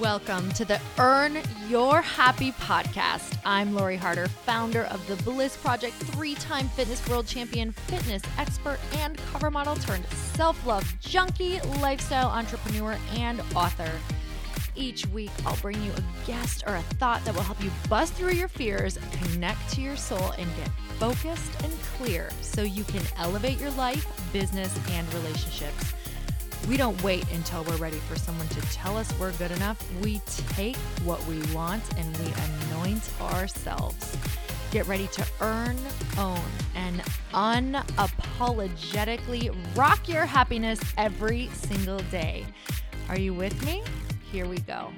Welcome to the Earn Your Happy podcast. I'm Lori Harder, founder of The Bliss Project, 3-time fitness world champion, fitness expert, and cover model turned self-love junkie, lifestyle entrepreneur, and author. Each week, I'll bring you a guest or a thought that will help you bust through your fears, connect to your soul, and get focused and clear so you can elevate your life, business, and relationships. We don't wait until we're ready for someone to tell us we're good enough. We take what we want and we anoint ourselves. Get ready to earn, own, and unapologetically rock your happiness every single day. Are you with me? Here we go.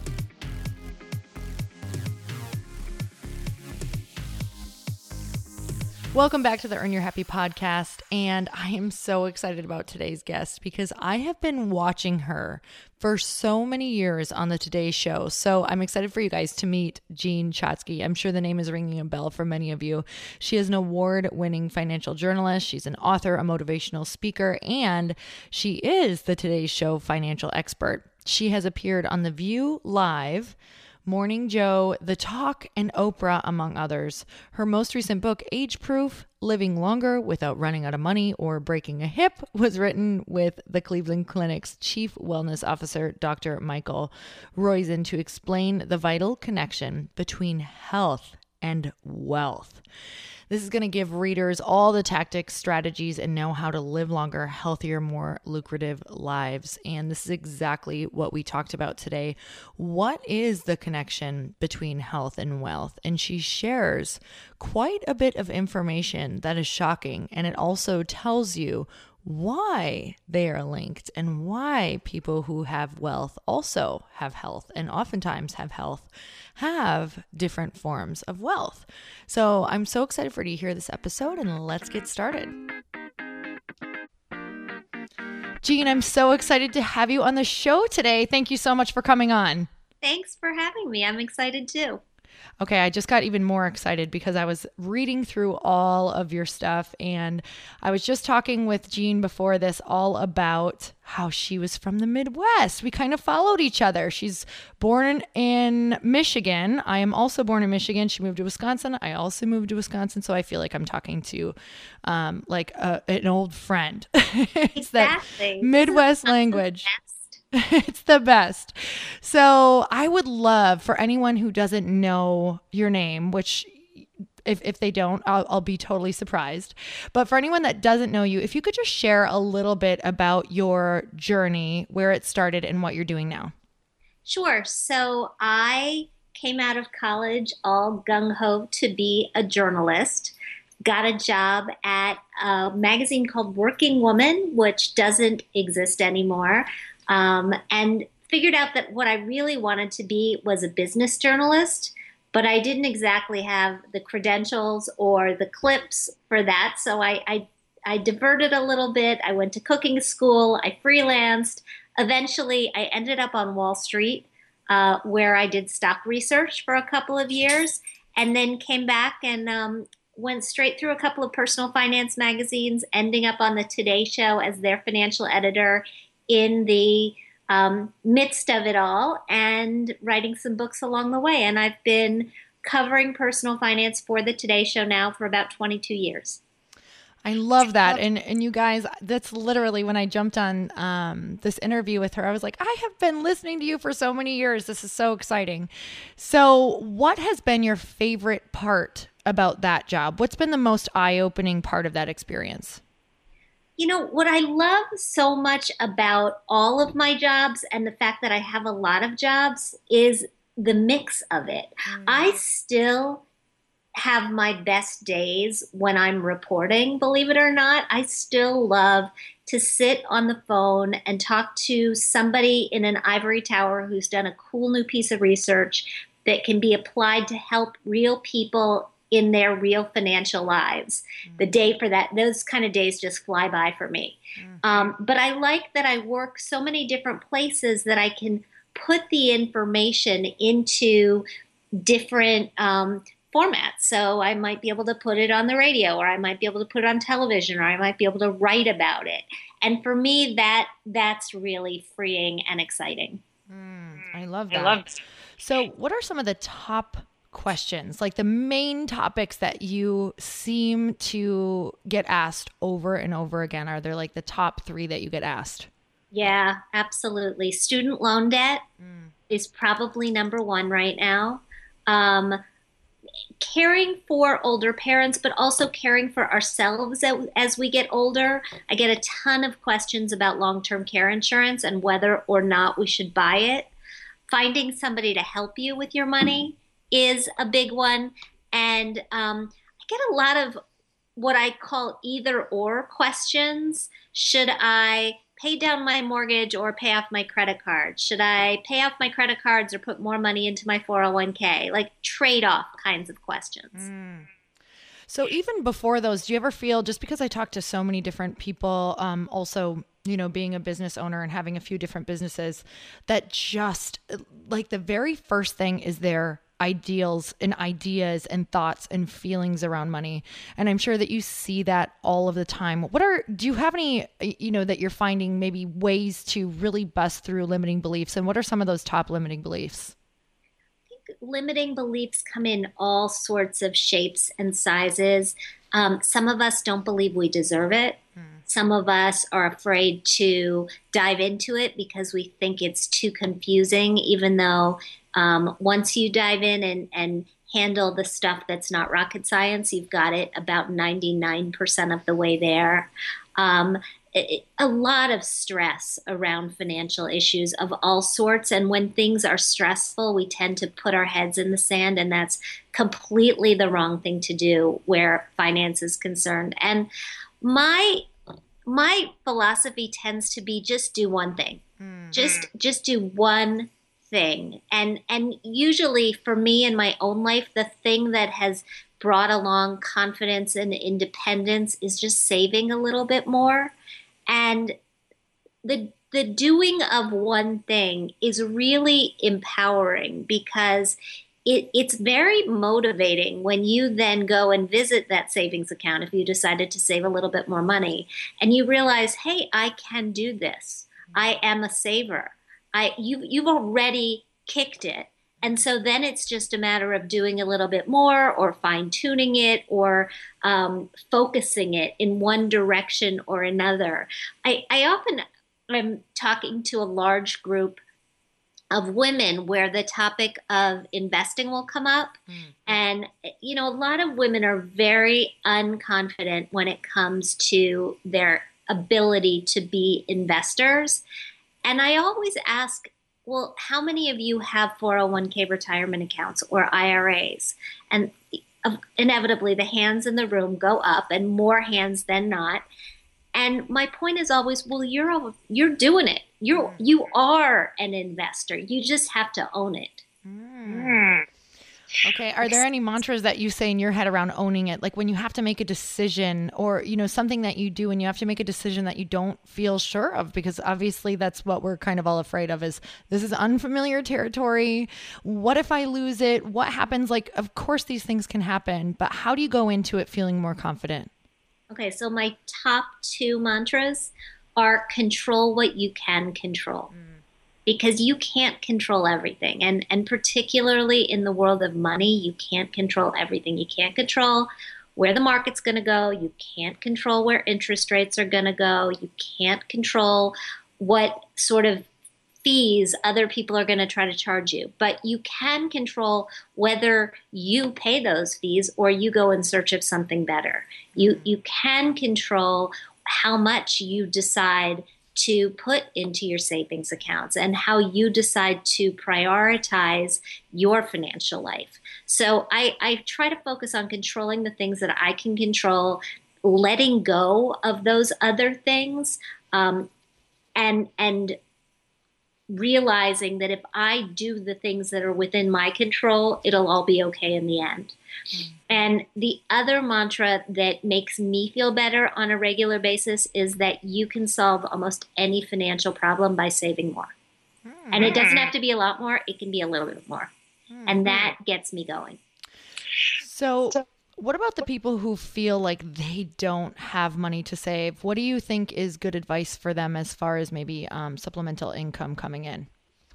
Welcome back to the Earn Your Happy podcast, and I am so excited about today's guest because I have been watching her for so many years on the Today Show. So I'm excited for you guys to meet Jean Chatzky. I'm sure the name is ringing a bell for many of you. She is an award-winning financial journalist. She's an author, a motivational speaker, and she is the Today Show financial expert. She has appeared on The View Live, Morning Joe, The Talk, and Oprah, among others. Her most recent book, Age Proof: Living Longer Without Running Out of Money or Breaking a Hip, was written with the Cleveland Clinic's Chief Wellness Officer, Dr. Michael Roizen, to explain the vital connection between health and wealth. This is going to give readers all the tactics, strategies, and know how to live longer, healthier, more lucrative lives. And this is exactly what we talked about today. What is the connection between health and wealth? And she shares quite a bit of information that is shocking. And it also tells you why they are linked and why people who have wealth also have health, and oftentimes have health, have different forms of wealth. So I'm so excited for you to hear this episode, and let's get started. Jean, I'm so excited to have you on the show today. Thank you so much for coming on. Thanks for having me. I'm excited too. Okay, I just got even more excited because I was reading through all of your stuff, and I was just talking with Jean before this all about how she was from the Midwest. We kind of followed each other. She's born in Michigan. I am also born in Michigan. She moved to Wisconsin. I also moved to Wisconsin, so I feel like I'm talking to an old friend. It's exactly. That Midwest language. It's the best. So I would love for anyone who doesn't know your name, which if they don't, I'll be totally surprised. But for anyone that doesn't know you, if you could just share a little bit about your journey, where it started and what you're doing now. Sure. So I came out of college all gung-ho to be a journalist. Got a job at a magazine called Working Woman, which doesn't exist anymore. And figured out that what I really wanted to be was a business journalist, but I didn't exactly have the credentials or the clips for that. So I diverted a little bit. I went to cooking school. I freelanced. Eventually, I ended up on Wall Street, where I did stock research for a couple of years, and then came back and went straight through a couple of personal finance magazines, ending up on the Today Show as their financial editor in the midst of it all, and writing some books along the way. And I've been covering personal finance for the Today Show now for about 22 years. I love that. And you guys, that's literally when I jumped on this interview with her, I was like, I have been listening to you for so many years. This is so exciting. So what has been your favorite part about that job? What's been the most eye-opening part of that experience? You know, what I love so much about all of my jobs and the fact that I have a lot of jobs is the mix of it. I still have my best days when I'm reporting, believe it or not. I still love to sit on the phone and talk to somebody in an ivory tower who's done a cool new piece of research that can be applied to help real people in their real financial lives. The day for that, those kind of days just fly by for me. But I like that I work so many different places that I can put the information into different formats. So I might be able to put it on the radio, or I might be able to put it on television, or I might be able to write about it. And for me, that's really freeing and exciting. I love that. So what are some of the top questions, like the main topics that you seem to get asked over and over again? Are there like the top 3 that you get asked? Yeah, absolutely. Student loan debt is probably number one right now. Um, Caring for older parents, but also caring for ourselves as we get older. I get a ton of questions about long-term care insurance and whether or not we should buy it. Finding somebody to help you with your money is a big one. And I get a lot of what I call either or questions. Should I pay down my mortgage or pay off my credit card? Should I pay off my credit cards or put more money into my 401k? Like trade-off kinds of questions. So even before those, do you ever feel, just because I talk to so many different people, also, being a business owner and having a few different businesses, that just like the very first thing is their ideals and ideas and thoughts and feelings around money. And I'm sure that you see that all of the time. Do you have any, that you're finding maybe ways to really bust through limiting beliefs? And what are some of those top limiting beliefs? Limiting beliefs come in all sorts of shapes and sizes. Some of us don't believe we deserve it. Some of us are afraid to dive into it because we think it's too confusing, even though once you dive in and handle the stuff that's not rocket science, you've got it about 99% of the way there. A lot of stress around financial issues of all sorts. And when things are stressful, we tend to put our heads in the sand, and that's completely the wrong thing to do where finance is concerned. And my philosophy tends to be just do one thing. Just do one thing. And usually for me in my own life, the thing that has brought along confidence and independence is just saving a little bit more. And the doing of one thing is really empowering because it's very motivating when you then go and visit that savings account if you decided to save a little bit more money and you realize, hey, I can do this. I am a saver. You've already kicked it. And so then it's just a matter of doing a little bit more or fine-tuning it or focusing it in one direction or another. I often am talking to a large group of women where the topic of investing will come up. And, a lot of women are very unconfident when it comes to their ability to be investors. And I always ask, well, how many of you have 401k retirement accounts or IRAs? And inevitably the hands in the room go up and more hands than not. And my point is always, well, you're doing it. You are an investor. You just have to own it. Okay. Are there any mantras that you say in your head around owning it? Like when you have to make a decision or, something that you do and you have to make a decision that you don't feel sure of, because obviously that's what we're kind of all afraid of is this is unfamiliar territory. What if I lose it? What happens? Like, of course these things can happen, but how do you go into it feeling more confident? Okay. So my top 2 mantras are control what you can control. Because you can't control everything. And particularly in the world of money, you can't control everything. You can't control where the market's going to go. You can't control where interest rates are going to go. You can't control what sort of fees other people are going to try to charge you. But you can control whether you pay those fees or you go in search of something better. You can control how much you decide to put into your savings accounts and how you decide to prioritize your financial life. So I try to focus on controlling the things that I can control, letting go of those other things, and realizing that if I do the things that are within my control, it'll all be okay in the end. And the other mantra that makes me feel better on a regular basis is that you can solve almost any financial problem by saving more. And it doesn't have to be a lot more. It can be a little bit more. And that gets me going. So what about the people who feel like they don't have money to save? What do you think is good advice for them as far as maybe supplemental income coming in?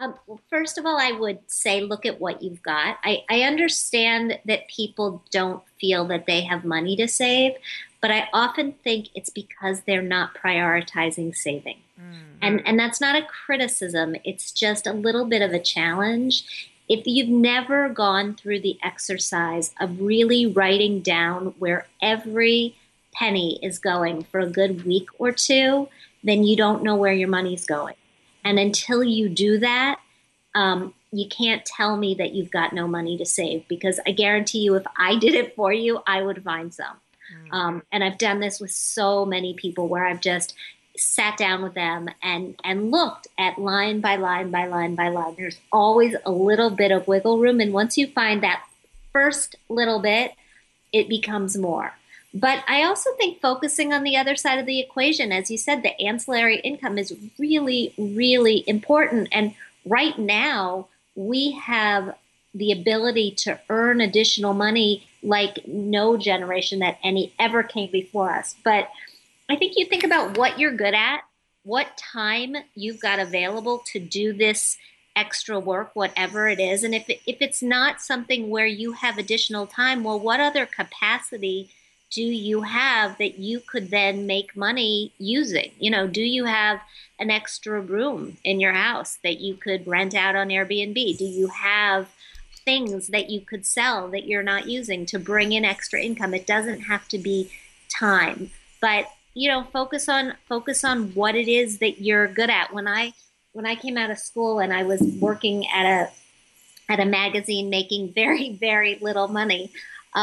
Well, first of all, I would say look at what you've got. I understand that people don't feel that they have money to save, but I often think it's because they're not prioritizing saving. And that's not a criticism, it's just a little bit of a challenge. If you've never gone through the exercise of really writing down where every penny is going for a good week or two, then you don't know where your money's going. And until you do that, you can't tell me that you've got no money to save, because I guarantee you, if I did it for you, I would find some. And I've done this with so many people where I've just sat down with them and looked at line by line by line by line. There's always a little bit of wiggle room. And once you find that first little bit, it becomes more. But I also think focusing on the other side of the equation, as you said, the ancillary income is really, really important. And right now, we have the ability to earn additional money like no generation that any ever came before us. But I think you think about what you're good at, what time you've got available to do this extra work, whatever it is. And if it's not something where you have additional time, well, what other capacity do you have that you could then make money using? Do you have an extra room in your house that you could rent out on Airbnb? Do you have things that you could sell that you're not using to bring in extra income? It doesn't have to be time, but focus on what it is that you're good at. When I came out of school and I was working at a magazine making very, very little money,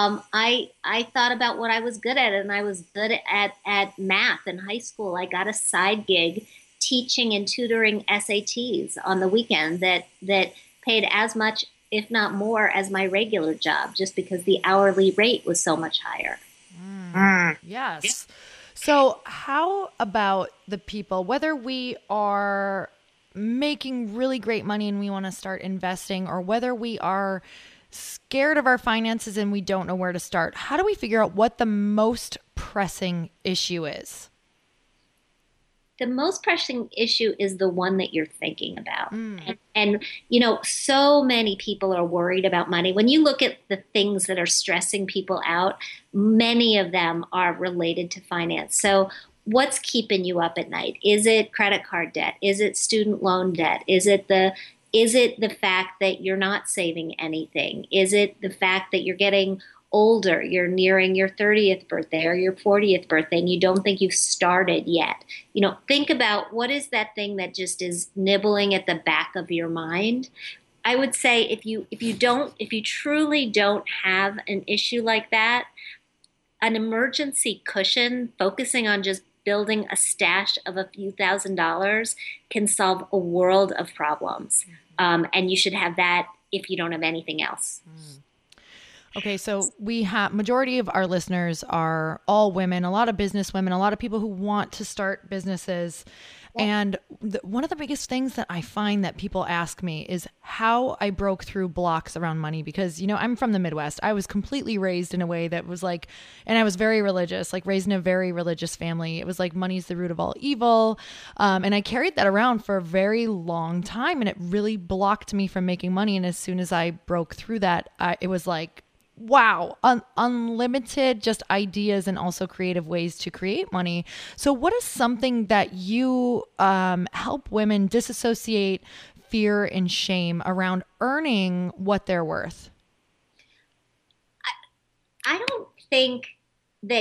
I thought about what I was good at, and I was good at math in high school. I got a side gig teaching and tutoring SATs on the weekend that paid as much, if not more, as my regular job, just because the hourly rate was so much higher. Yes. So how about the people, whether we are making really great money and we want to start investing, or whether we are scared of our finances and we don't know where to start, how do we figure out what the most pressing issue is? The most pressing issue is the one that you're thinking about. And so many people are worried about money. When you look at the things that are stressing people out, many of them are related to finance. So what's keeping you up at night? Is it credit card debt? Is it student loan debt? Is it the fact that you're not saving anything? Is it the fact that you're getting older, you're nearing your 30th birthday or your 40th birthday, and you don't think you've started yet? Think about what is that thing that just is nibbling at the back of your mind. I would say if you truly don't have an issue like that, an emergency cushion, focusing on just building a stash of a few $1,000s can solve a world of problems. And you should have that if you don't have anything else. Okay, so we have majority of our listeners are all women, a lot of business women, a lot of people who want to start businesses. And one of the biggest things that I find that people ask me is how I broke through blocks around money, because, I'm from the Midwest. I was completely raised in a way that was like, and I was very religious, like raised in a very religious family. It was like money's the root of all evil. And I carried that around for a very long time, and it really blocked me from making money. And as soon as I broke through that, it was like, wow, unlimited just ideas and also creative ways to create money. So what is something that you help women disassociate fear and shame around earning what they're worth? I don't think that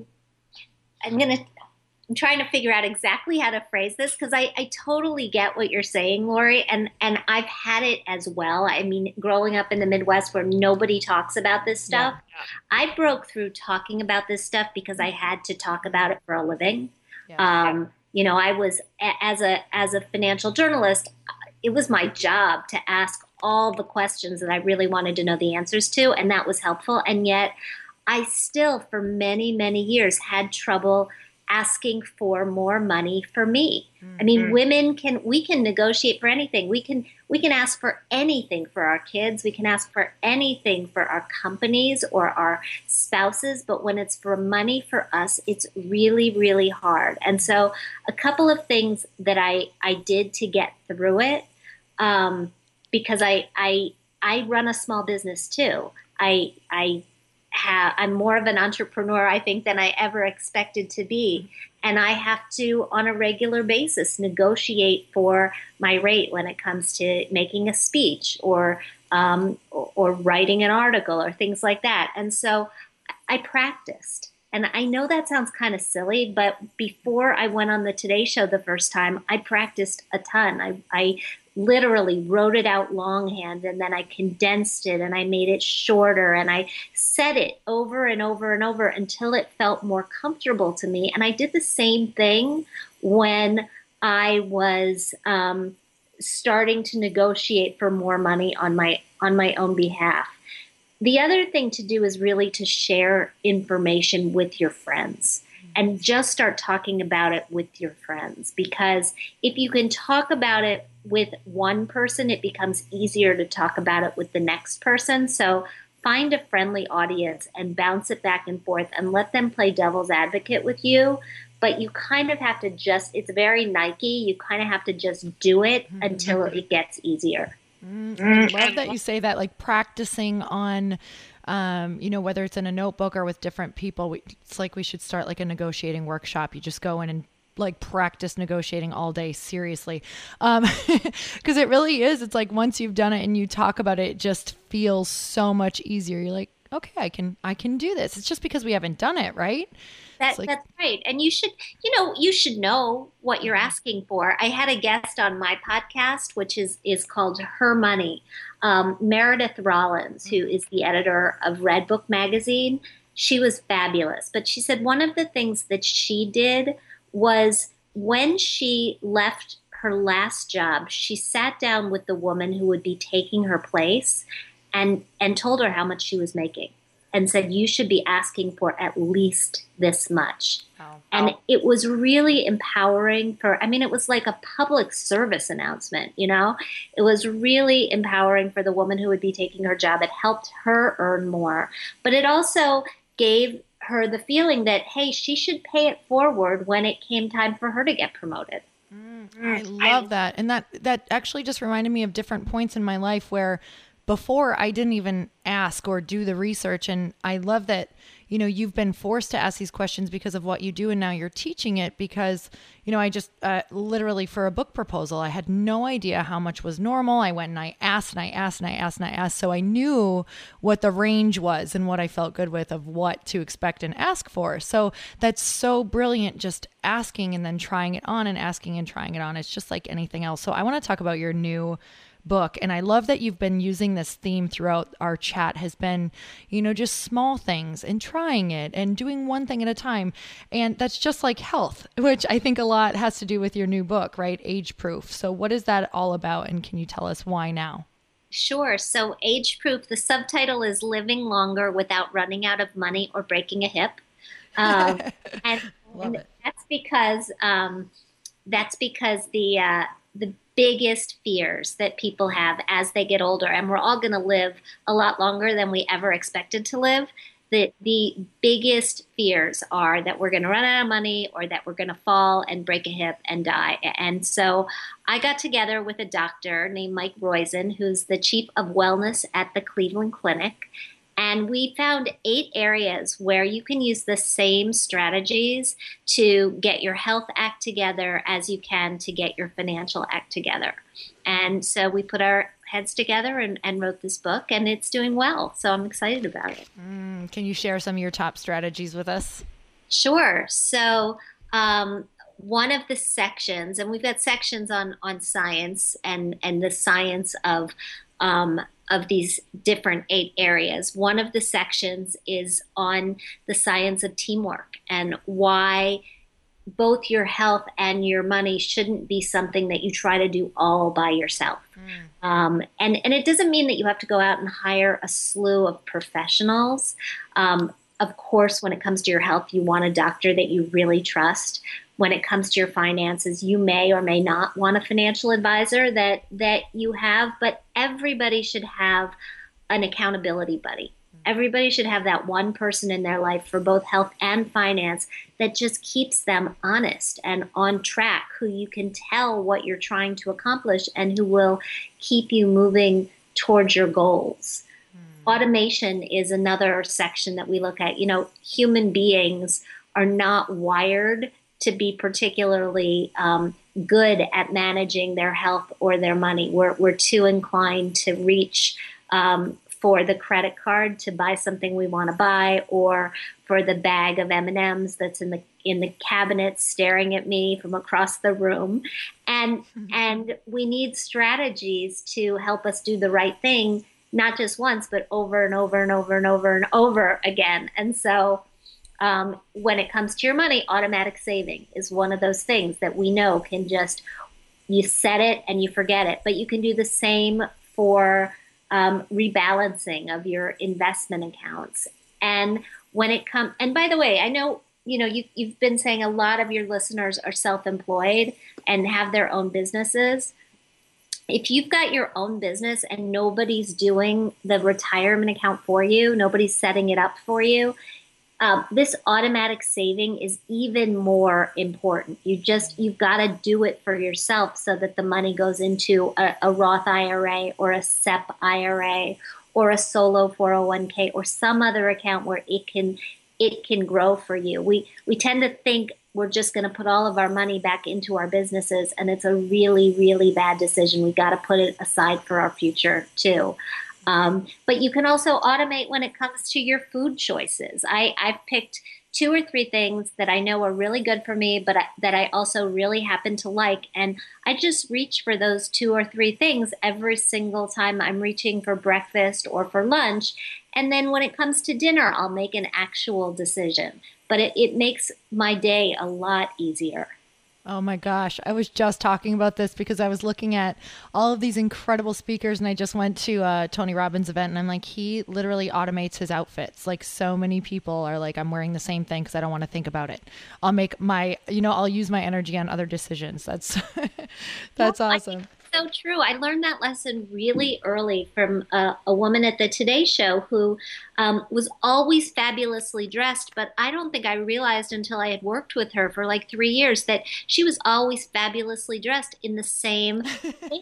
I'm trying to figure out exactly how to phrase this, because I totally get what you're saying, Lori, and I've had it as well. I mean, growing up in the Midwest where nobody talks about this stuff, I broke through talking about this stuff because I had to talk about it for a living. I was as a financial journalist, it was my job to ask all the questions that I really wanted to know the answers to, and that was helpful. And yet I still, for many, many years, had trouble asking for more money for me. I mean, women can negotiate for anything. We can ask for anything for our kids. We can ask for anything for our companies or our spouses. But when it's for money for us, it's really, really hard. And so a couple of things that I did to get through it. because I run a small business too. I'm more of an entrepreneur, I think, than I ever expected to be. And I have to, on a regular basis, negotiate for my rate when it comes to making a speech or writing an article or things like that. And so I practiced. And I know that sounds kind of silly, but before I went on the Today Show the first time, I practiced a ton. I literally wrote it out longhand, and then I condensed it and I made it shorter, and I said it over and over and over until it felt more comfortable to me. And I did the same thing when I was starting to negotiate for more money on my own behalf. The other thing to do is really to share information with your friends and just start talking about it with your friends, because if you can talk about it with one person, it becomes easier to talk about it with the next person. So find a friendly audience and bounce it back and forth and let them play devil's advocate with you. But you kind of have to it's very Nike. You kind of have to just do it until it gets easier. I love that you say that, like practicing on, whether it's in a notebook or with different people. It's like we should start like a negotiating workshop. You just go in and like practice negotiating all day, seriously. Because it really is. It's like once you've done it and you talk about it, it just feels so much easier. You're like, okay, I can do this. It's just because we haven't done it, right? That's right. And you should know what you're asking for. I had a guest on my podcast, which is called Her Money, Meredith Rollins, who is the editor of Redbook magazine. She was fabulous. But she said one of the things that she did was when she left her last job, she sat down with the woman who would be taking her place and told her how much she was making, and said, you should be asking for at least this much. Oh. And it was really empowering it was like a public service announcement, It was really empowering for the woman who would be taking her job. It helped her earn more. But it also gave her the feeling that, hey, she should pay it forward when it came time for her to get promoted. I love that. And that actually just reminded me of different points in my life where before I didn't even ask or do the research. And I love that, you've been forced to ask these questions because of what you do. And now you're teaching it because, I just literally for a book proposal, I had no idea how much was normal. I went and I asked and I asked and I asked and I asked. So I knew what the range was and what I felt good with of what to expect and ask for. So that's so brilliant, just asking and then trying it on and asking and trying it on. It's just like anything else. So I want to talk about your new book. And I love that you've been using this theme throughout our chat, has been, just small things and trying it and doing one thing at a time. And that's just like health, which I think a lot has to do with your new book, right? Age Proof. So what is that all about? And can you tell us why now? Sure. So Age Proof, the subtitle is Living Longer Without Running Out of Money or Breaking a Hip. And that's because the biggest fears that people have as they get older, and we're all going to live a lot longer than we ever expected to live. The biggest fears are that we're going to run out of money or that we're going to fall and break a hip and die. And so I got together with a doctor named Mike Roizen, who's the chief of wellness at the Cleveland Clinic. And we found 8 areas where you can use the same strategies to get your health act together as you can to get your financial act together. And so we put our heads together and wrote this book, and it's doing well. So I'm excited about it. Can you share some of your top strategies with us? Sure. So one of the sections, and we've got sections on science and the science of these different 8 areas. One of the sections is on the science of teamwork and why both your health and your money shouldn't be something that you try to do all by yourself. And it doesn't mean that you have to go out and hire a slew of professionals. Of course, when it comes to your health, you want a doctor that you really trust. When it comes to your finances, you may or may not want a financial advisor that you have, but everybody should have an accountability buddy. Everybody should have that one person in their life for both health and finance that just keeps them honest and on track, who you can tell what you're trying to accomplish and who will keep you moving towards your goals. Automation is another section that we look at. You know, human beings are not wired to be particularly good at managing their health or their money. We're too inclined to reach for the credit card to buy something we want to buy, or for the bag of M&Ms that's in the cabinet staring at me from across the room. And we need strategies to help us do the right thing, not just once, but over and over and over and over and over again. And so when it comes to your money, automatic saving is one of those things that we know can just, you set it and you forget it. But you can do the same for rebalancing of your investment accounts. And when it comes, and by the way, I know, you've been saying a lot of your listeners are self-employed and have their own businesses. If you've got your own business and nobody's doing the retirement account for you, nobody's setting it up for you, this automatic saving is even more important. You've got to do it for yourself so that the money goes into a Roth IRA or a SEP IRA or a solo 401k or some other account where it can grow for you. We tend to think we're just going to put all of our money back into our businesses, and it's a really, really bad decision. We got to put it aside for our future too. But you can also automate when it comes to your food choices. I've picked 2 or 3 things that I know are really good for me, but that I also really happen to like. And I just reach for those 2 or 3 things every single time I'm reaching for breakfast or for lunch. And then when it comes to dinner, I'll make an actual decision. But it makes my day a lot easier. Oh my gosh. I was just talking about this because I was looking at all of these incredible speakers, and I just went to a Tony Robbins event, and I'm like, he literally automates his outfits. Like, so many people are like, I'm wearing the same thing because I don't want to think about it. I'll make I'll use my energy on other decisions. That's awesome. So true. I learned that lesson really early from a woman at the Today Show who was always fabulously dressed, but I don't think I realized until I had worked with her for like 3 years that she was always fabulously dressed in the same thing.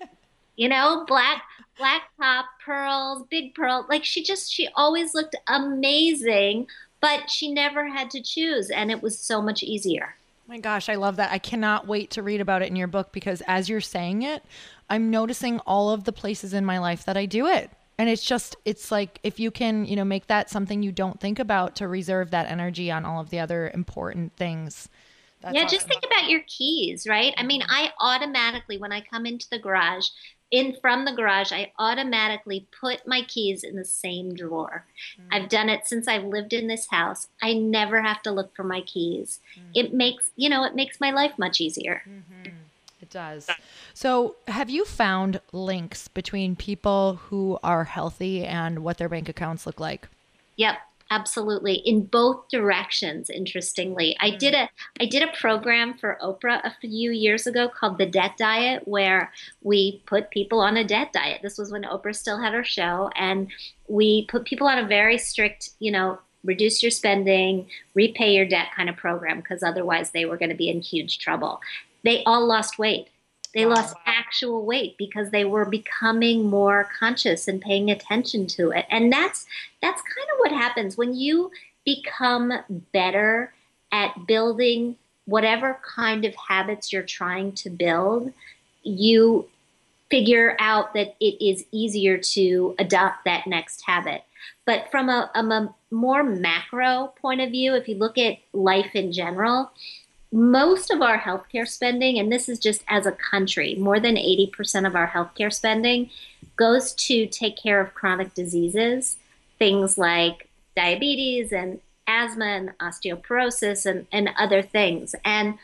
Black top, pearls, big pearl. Like she always looked amazing, but she never had to choose, and it was so much easier. My gosh, I love that. I cannot wait to read about it in your book, because as you're saying it, I'm noticing all of the places in my life that I do it. And it's like, if you can, make that something you don't think about, to reserve that energy on all of the other important things. That's awesome. Just think about your keys, right? I mean, I automatically, when I come into the garage, from the garage, I automatically put my keys in the same drawer. I've done it since I've lived in this house. I never have to look for my keys. It makes my life much easier. It does. So have you found links between people who are healthy and what their bank accounts look like? Yep. Absolutely. In both directions, interestingly. I did a program for Oprah a few years ago called The Debt Diet, where we put people on a debt diet. This was when Oprah still had her show, and we put people on a very strict, reduce your spending, repay your debt kind of program, because otherwise they were going to be in huge trouble. They all lost weight. They lost actual weight because they were becoming more conscious and paying attention to it. And that's kind of what happens when you become better at building whatever kind of habits you're trying to build. You figure out that it is easier to adopt that next habit. But from a more macro point of view, if you look at life in general, most of our healthcare spending, and this is just as a country, more than 80% of our healthcare spending goes to take care of chronic diseases, things like diabetes and asthma and osteoporosis and other things. And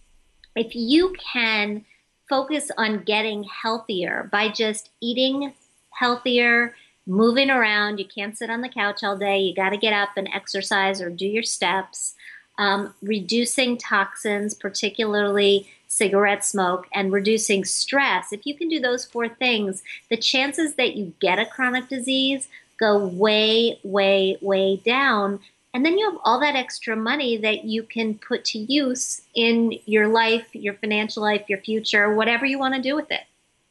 if you can focus on getting healthier by just eating healthier, moving around, you can't sit on the couch all day, you got to get up and exercise or do your steps. Reducing toxins, particularly cigarette smoke, and reducing stress. If you can do those 4 things, the chances that you get a chronic disease go way, way, way down. And then you have all that extra money that you can put to use in your life, your financial life, your future, whatever you want to do with it.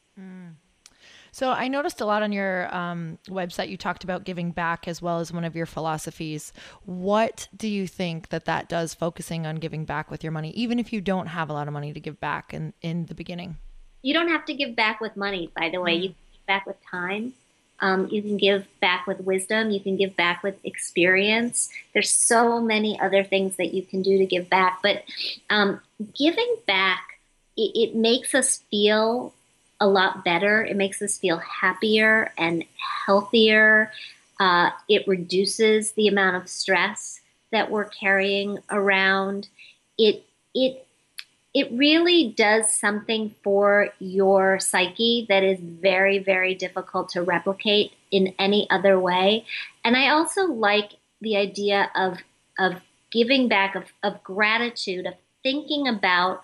So I noticed a lot on your website, you talked about giving back as well as one of your philosophies. What do you think that does, focusing on giving back with your money, even if you don't have a lot of money to give back in the beginning? You don't have to give back with money, by the way. You can give back with time. You can give back with wisdom. You can give back with experience. There's so many other things that you can do to give back. But giving back, it makes us feel a lot better. It makes us feel happier and healthier. It reduces the amount of stress that we're carrying around. It really does something for your psyche that is very, very difficult to replicate in any other way. And I also like the idea of giving back, of gratitude, of thinking about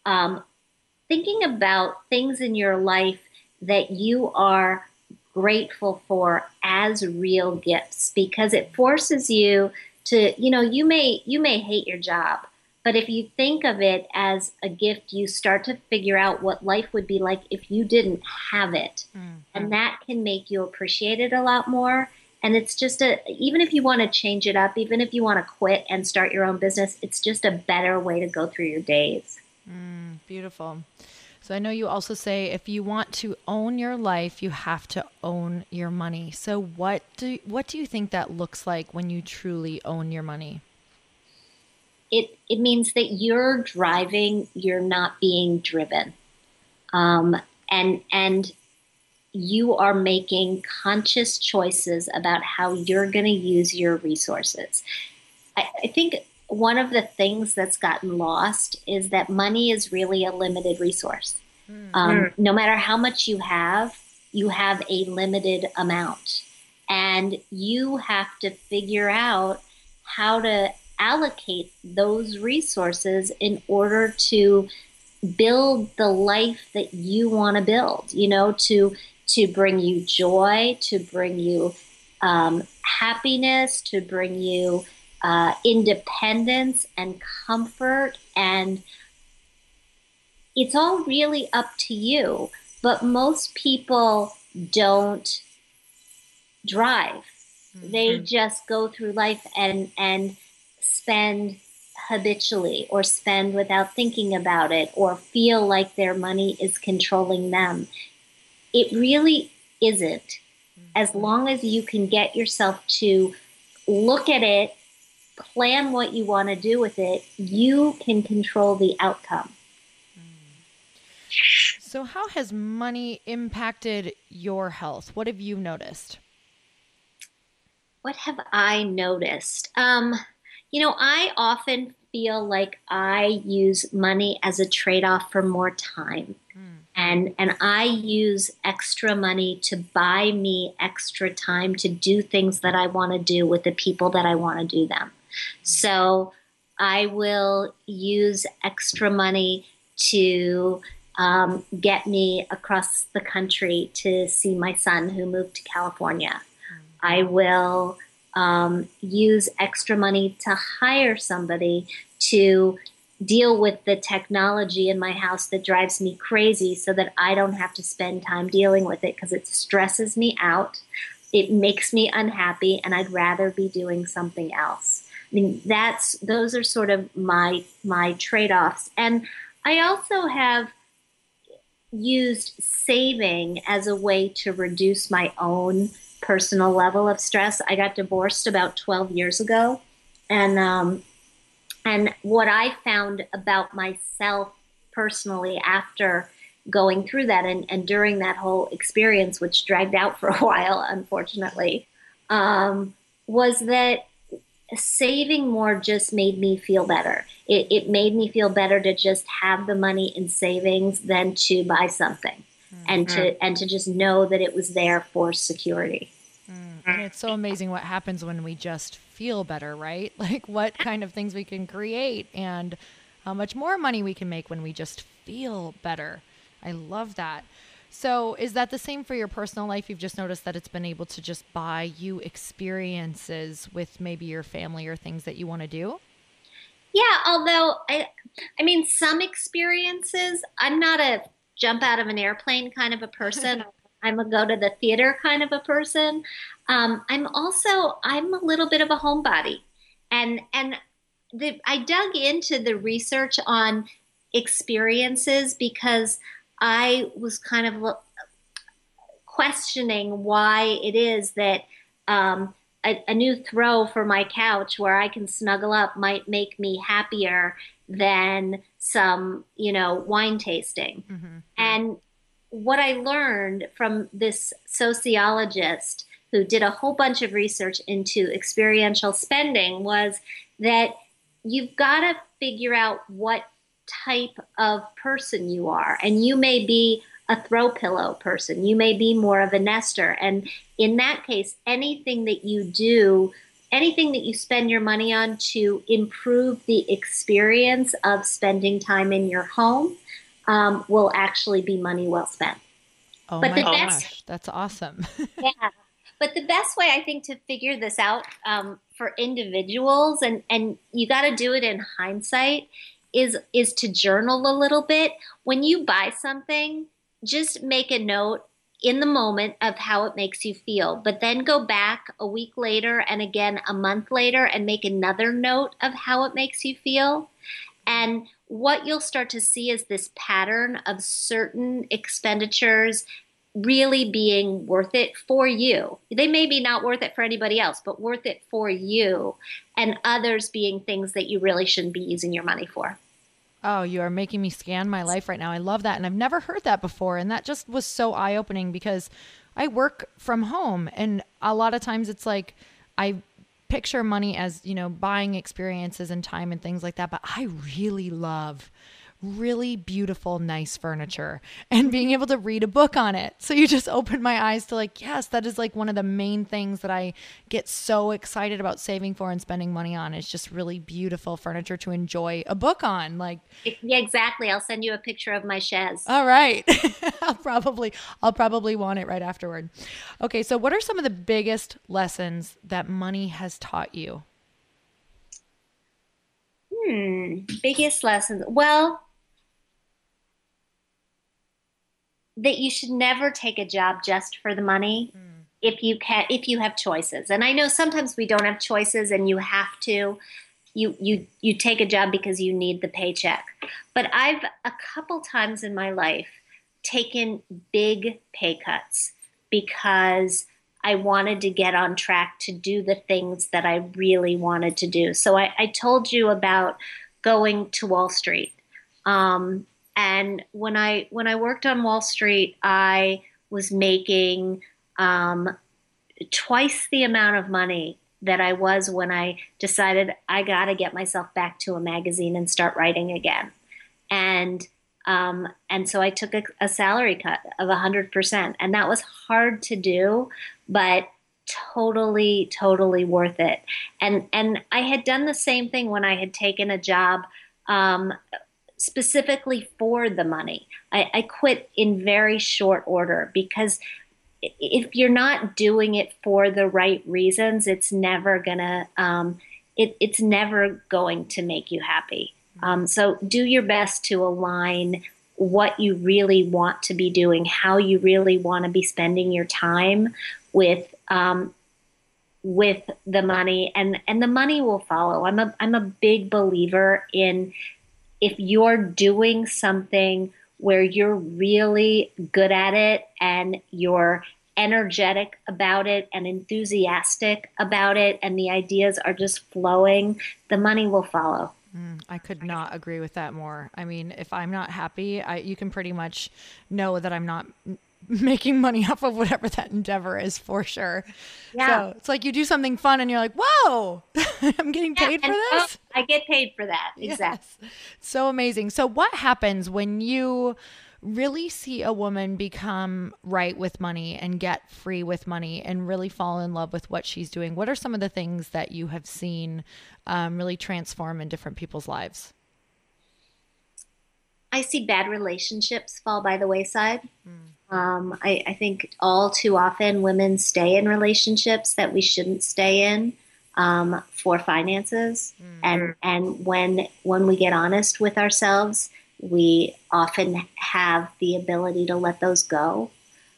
things in your life that you are grateful for as real gifts, because it forces you to, you may hate your job, but if you think of it as a gift, you start to figure out what life would be like if you didn't have it. Mm-hmm. And that can make you appreciate it a lot more. And it's just even if you want to change it up, even if you want to quit and start your own business, it's just a better way to go through your days. Beautiful. So I know you also say if you want to own your life, you have to own your money. So what do you think that looks like when you truly own your money? It means that you're driving, you're not being driven. And you are making conscious choices about how you're going to use your resources. I think one of the things that's gotten lost is that money is really a limited resource. No matter how much you have a limited amount. And you have to figure out how to allocate those resources in order to build the life that you want to build, to bring you joy, to bring you happiness, to bring you independence and comfort. And it's all really up to you. But most people don't drive. Mm-hmm. They just go through life and spend habitually, or spend without thinking about it, or feel like their money is controlling them. It really isn't. Mm-hmm. As long as you can get yourself to look at it, plan what you want to do with it, you can control the outcome. So how has money impacted your health? What have you noticed? What have I noticed? I often feel like I use money as a trade-off for more time. And I use extra money to buy me extra time to do things that I want to do with the people that I want to do them. So I will use extra money to get me across the country to see my son who moved to California. I will use extra money to hire somebody to deal with the technology in my house that drives me crazy, so that I don't have to spend time dealing with it, because it stresses me out. It makes me unhappy, and I'd rather be doing something else. I mean, those are sort of my trade-offs. And I also have used saving as a way to reduce my own personal level of stress. I got divorced about 12 years ago, and what I found about myself personally after going through that and during that whole experience, which dragged out for a while, unfortunately, was that saving more just made me feel better. It made me feel better to just have the money in savings than to buy something, and to just know that it was there for security. And it's so amazing what happens when we just feel better, right? Like what kind of things we can create and how much more money we can make when we just feel better. I love that. So is that the same for your personal life? You've just noticed that it's been able to just buy you experiences with maybe your family or things that you want to do? Yeah, although I mean, some experiences, I'm not a jump out of an airplane kind of a person. I'm a go to the theater kind of a person. I'm a little bit of a homebody, and I dug into the research on experiences because I was kind of questioning why it is that a new throw for my couch where I can snuggle up might make me happier than some, wine tasting. Mm-hmm. And what I learned from this sociologist who did a whole bunch of research into experiential spending was that you've got to figure out what type of person you are. And you may be a throw pillow person. You may be more of a nester. And in that case, anything that you do, anything that you spend your money on to improve the experience of spending time in your home will actually be money well spent. Oh But my the best, gosh, that's awesome. yeah. But the best way I think to figure this out for individuals, and you got to do it in hindsight, is to journal a little bit. When you buy something, just make a note in the moment of how it makes you feel, but then go back a week later and again a month later and make another note of how it makes you feel. And what you'll start to see is this pattern of certain expenditures really being worth it for you. They may be not worth it for anybody else, but worth it for you, and others being things that you really shouldn't be using your money for. Oh, you are making me scan my life right now. I love that. And I've never heard that before. And that just was so eye-opening because I work from home. And a lot of times it's like I picture money as, buying experiences and time and things like that. But I really love really beautiful, nice furniture and being able to read a book on it. So you just opened my eyes to like, yes, that is like one of the main things that I get so excited about saving for and spending money on is just really beautiful furniture to enjoy a book on. Like, Yeah, exactly. I'll send you a picture of my chaise. all right. I'll probably want it right afterward. Okay. So what are some of the biggest lessons that money has taught you? Biggest lessons. Well, that you should never take a job just for the money if you have choices. And I know sometimes we don't have choices and you have to you take a job because you need the paycheck. But I've a couple times in my life taken big pay cuts because I wanted to get on track to do the things that I really wanted to do. So I told you about going to Wall Street. And when I worked on Wall Street, I was making twice the amount of money that I was when I decided I got to get myself back to a magazine and start writing again. And so I took a salary cut of 100%, and that was hard to do, but totally, totally worth it. And I had done the same thing when I had taken a job. Specifically for the money. I quit in very short order because if you're not doing it for the right reasons, it's never it's never going to make you happy. So do your best to align what you really want to be doing, how you really want to be spending your time with the money, and the money will follow. I'm a big believer in if you're doing something where you're really good at it and you're energetic about it and enthusiastic about it and the ideas are just flowing, the money will follow. I could not agree with that more. I mean, if I'm not happy, you can pretty much know that I'm not making money off of whatever that endeavor is for sure. Yeah. So it's like you do something fun and you're like, whoa, I'm getting paid for this. I get paid for that. Exactly. Yes. So amazing. So what happens when you really see a woman become right with money and get free with money and really fall in love with what she's doing? What are some of the things that you have seen really transform in different people's lives? I see bad relationships fall by the wayside. I think all too often women stay in relationships that we shouldn't stay in for finances. And when we get honest with ourselves, we often have the ability to let those go.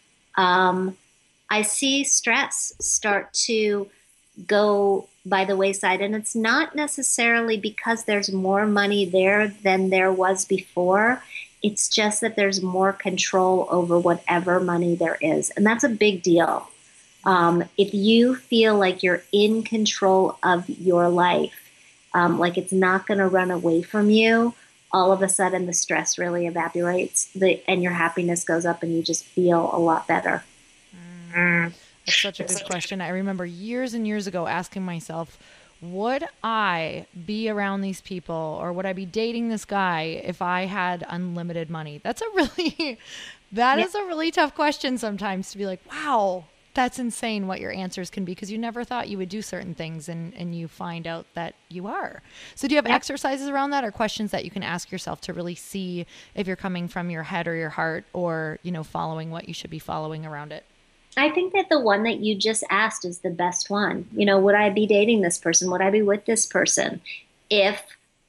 I see stress start to go by the wayside, and it's not necessarily because there's more money there than there was before. It's just that there's more control over whatever money there is, and that's a big deal. If you feel like you're in control of your life, like it's not going to run away from you, all of a sudden the stress really evaporates, and your happiness goes up, and you just feel a lot better. That's such a good question. I remember years and years ago asking myself, would I be around these people or would I be dating this guy if I had unlimited money? That's a really, that Yeah. is a really tough question sometimes to be like, wow, that's insane what your answers can be because you never thought you would do certain things and you find out that you are. So do you have Yeah. exercises around that or questions that you can ask yourself to really see if you're coming from your head or your heart or, following what you should be following around it? I think that the one that you just asked is the best one. Would I be dating this person? Would I be with this person if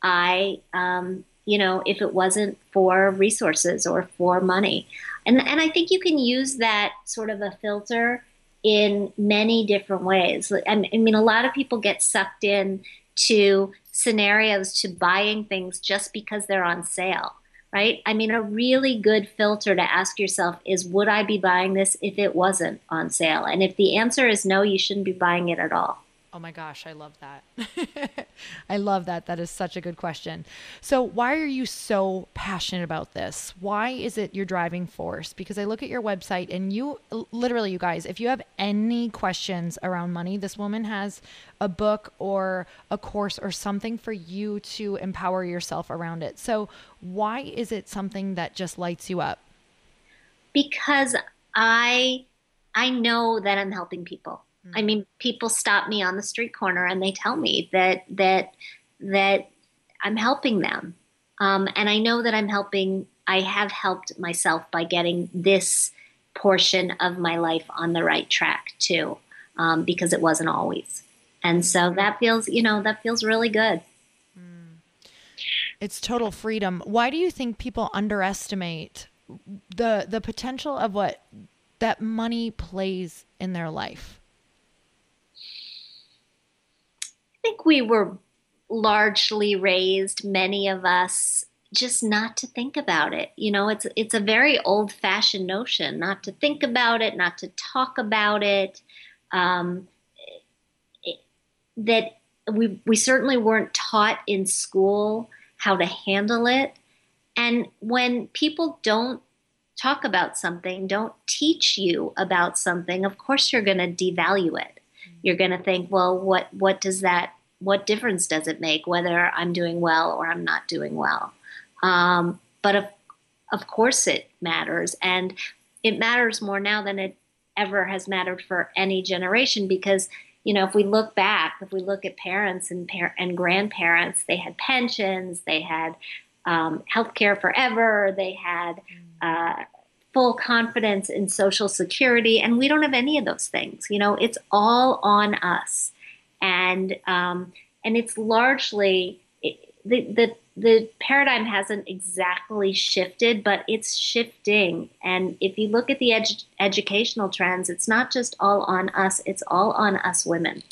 if it wasn't for resources or for money? And I think you can use that sort of a filter in many different ways. I mean, a lot of people get sucked in to scenarios to buying things just because they're on sale, right? I mean, a really good filter to ask yourself is, would I be buying this if it wasn't on sale? And if the answer is no, you shouldn't be buying it at all. Oh my gosh, I love that. I love that. That is such a good question. So, why are you so passionate about this? Why is it your driving force? Because I look at your website and you literally, you guys, if you have any questions around money, this woman has a book or a course or something for you to empower yourself around it. So, why is it something that just lights you up? Because I I know that I'm helping people. I Mm. mean, people stop me on the street corner and they tell me that I'm helping them. And I know that I have helped myself by getting this portion of my life on the right track too, because it wasn't always. And so that feels really good. It's total freedom. Why do you think people underestimate the potential of what that money plays in their life? I think we were largely raised, many of us, just not to think about it. It's a very old-fashioned notion not to think about it, not to talk about it. Um, that we certainly weren't taught in school how to handle it. And when people don't talk about something, don't teach you about something, of course you're going to devalue it. You're going to think, well, what difference does it make whether I'm doing well or I'm not doing well? But of course it matters. And it matters more now than it ever has mattered for any generation because, if we look back, if we look at parents and grandparents, they had pensions, they had health care forever, they had full confidence in Social Security, and we don't have any of those things. It's all on us, and it's largely the paradigm hasn't exactly shifted, but it's shifting. And if you look at the educational trends, it's not just all on us; it's all on us women.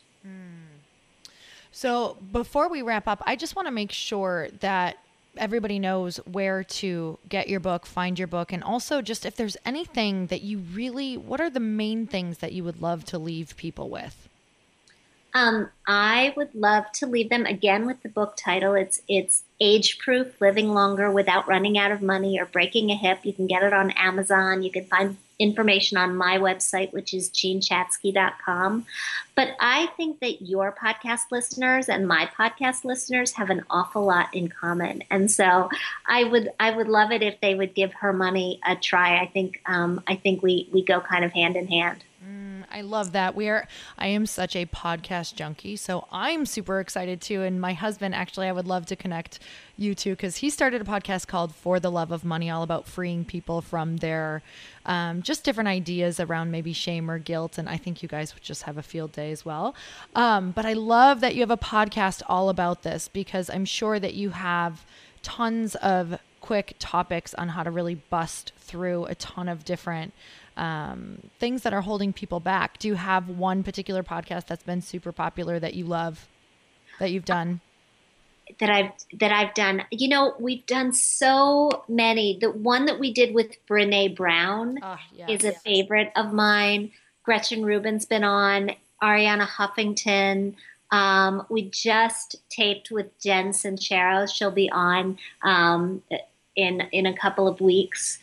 So before we wrap up, I just want to make sure that everybody knows where to get your book, find your book, and also just if there's anything that what are the main things that you would love to leave people with? I would love to leave them again with the book title. It's Age Proof: Living Longer Without Running Out of Money or Breaking a Hip. You can get it on Amazon. You can find information on my website, which is jeanchatzky.com. But I think that your podcast listeners and my podcast listeners have an awful lot in common, and so I would love it if they would give Her Money a try. I think we go kind of hand in hand. I love that. I am such a podcast junkie, so I'm super excited too. And my husband, actually, I would love to connect you two because he started a podcast called For the Love of Money, all about freeing people from their just different ideas around maybe shame or guilt. And I think you guys would just have a field day as well. But I love that you have a podcast all about this because I'm sure that you have tons of quick topics on how to really bust through a ton of different things that are holding people back. Do you have one particular podcast that's been super popular that you love, that you've done? That I've done. We've done so many. The one that we did with Brene Brown is a favorite of mine. Gretchen Rubin's been on. Ariana Huffington. We just taped with Jen Sincero. She'll be on in a couple of weeks.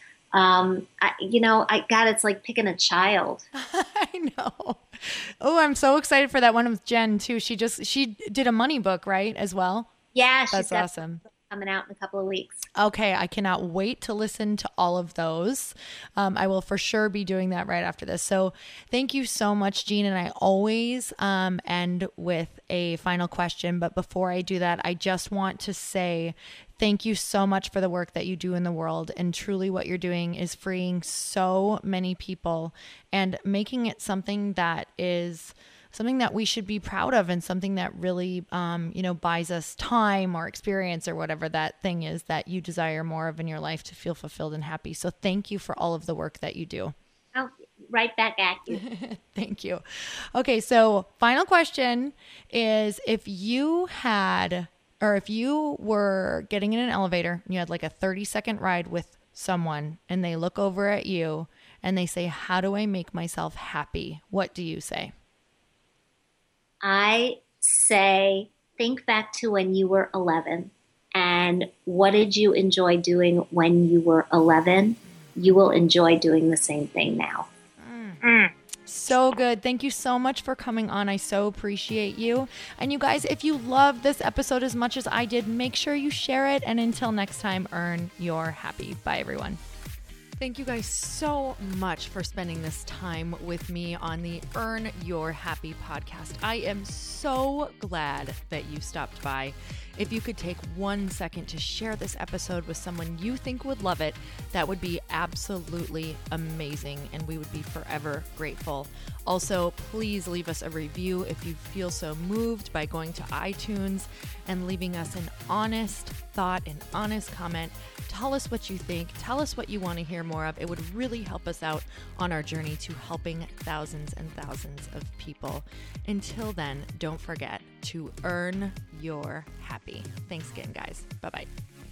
It's like picking a child. I know. Oh, I'm so excited for that one with Jen too. She did a money book, right, as well? Yeah, that's awesome. Coming out in a couple of weeks. Okay, I cannot wait to listen to all of those. I will for sure be doing that right after this. So thank you so much, Jean. And I always end with a final question. But before I do that, I just want to say thank you so much for the work that you do in the world. And truly what you're doing is freeing so many people and making it something that is something that we should be proud of and something that really, buys us time or experience or whatever that thing is that you desire more of in your life to feel fulfilled and happy. So thank you for all of the work that you do. Oh, right back at you. Thank you. Okay. So final question is if you were getting in an elevator and you had like a 30-second ride with someone and they look over at you and they say, how do I make myself happy? What do you say? I say, think back to when you were 11 and what did you enjoy doing when you were 11? You will enjoy doing the same thing now. So good. Thank you so much for coming on. I so appreciate you. And you guys, if you loved this episode as much as I did, make sure you share it. And until next time, earn your happy. Bye, everyone. Thank you guys so much for spending this time with me on the Earn Your Happy podcast. I am so glad that you stopped by. If you could take 1 second to share this episode with someone you think would love it, that would be absolutely amazing, and we would be forever grateful. Also, please leave us a review if you feel so moved by going to iTunes and leaving us an honest thought, an honest comment. Tell us what you think. Tell us what you want to hear more of. It would really help us out on our journey to helping thousands and thousands of people. Until then, don't forget to earn your happy. Thanks again, guys. Bye-bye.